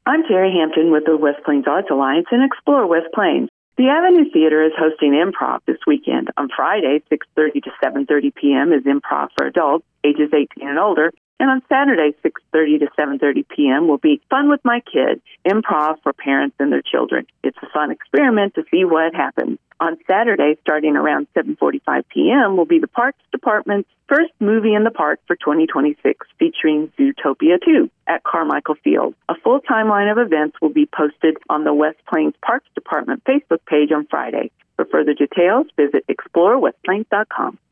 I'm Terry Hampton with the West Plains Arts Alliance and Explore West Plains. The Avenue Theater is hosting improv this weekend. On Friday, 6:30 to 7:30 p.m. is improv for adults, ages 18 and older. And on Saturday, 6:30 to 7:30 p.m. will be Fun with My Kid, improv for parents and their children. It's a fun experiment to see what happens. On Saturday, starting around 7:45 p.m., will be the Parks Department's first movie in the park for 2026, featuring Zootopia 2 at Carmichael Field. A full timeline of events will be posted on the West Plains Parks Department Facebook page on Friday. For further details, visit explorewestplains.com.